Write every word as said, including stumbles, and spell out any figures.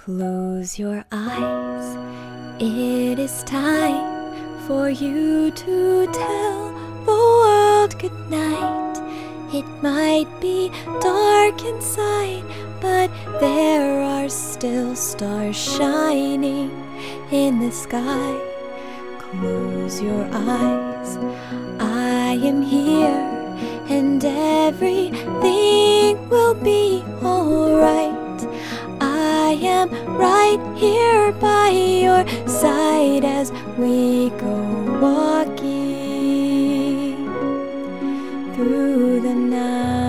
Close your eyes, it is time for you to tell the world good night. It might be dark inside, but there are still stars shining in the sky. Close your eyes, I am here, and everything will be alright. I am right here by your side as we go walking through the night.